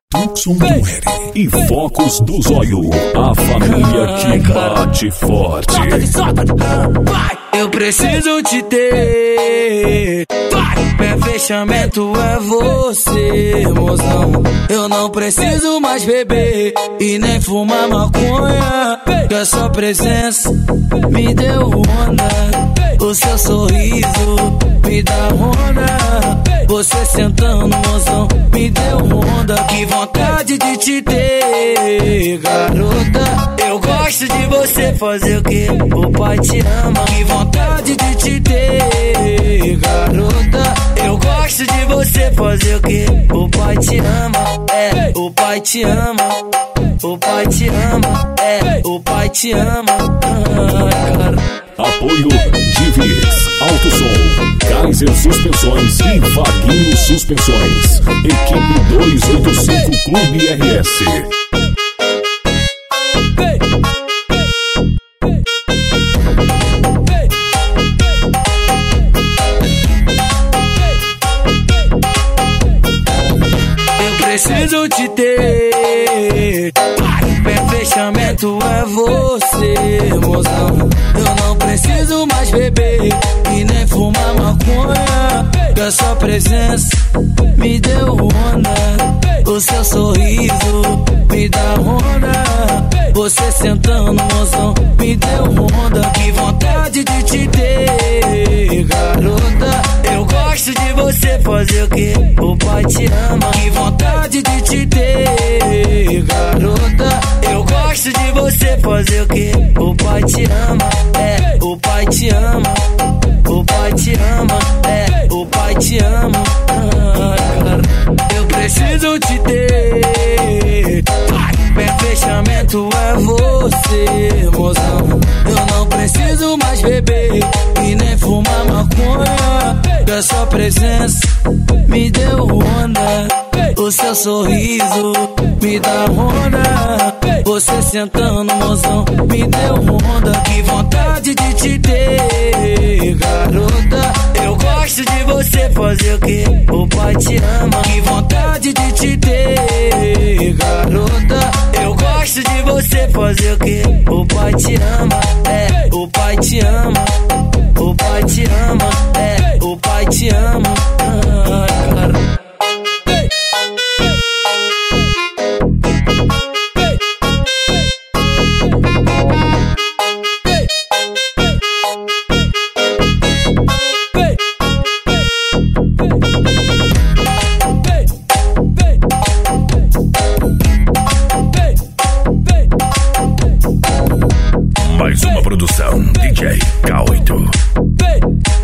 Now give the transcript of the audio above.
Tucson do Eri e Focos do Zóio, a família que bate forte. Eu preciso te ter. Meu fechamento é você, mozão. Eu não preciso mais beber e nem fumar maconha, que a sua presença me deu onda. O seu sorriso me dá onda. Você sentando, mozão, me deu onda. Que vontade de te ter, garota. Eu gosto de você fazer o que o pai te ama. Que vontade de te ter, garota. Eu gosto de você fazer o que o pai te ama. É, o pai te ama. O pai te ama. É, o pai te ama. Apoio Divix, Alto Som, Kaiser Suspensões e Vaguinho Suspensões. Equipe 285 Clube RS. Eu preciso te ter. Meu fechamento é você, mozão. Eu não preciso mais beber e nem fumar maconha, que a sua presença me deu onda. O seu sorriso me dá onda. Você sentando, mozão, me deu onda. Que vontade de te ter, garota. Eu gosto de você fazer o que o pai te ama. Que vontade de te ter, garota. Eu gosto de você fazer o que o pai te ama. É, o pai te ama. O pai te ama. É, o pai te ama. Eu preciso te ter. Meu fechamento é você, mozão. Eu não preciso mais beber e nem fumar maconha, que a sua presença me deu onda. O seu sorriso me dá onda. Você sentando, mozão, me deu onda. Que vontade de te ter, garota. Eu gosto de você fazer o que o pai te ama. Que vontade de te ter, garota. Eu gosto de você fazer o que o pai te ama. É, o pai te ama. O pai te ama. É, o pai te ama. Mais uma produção DJ K8.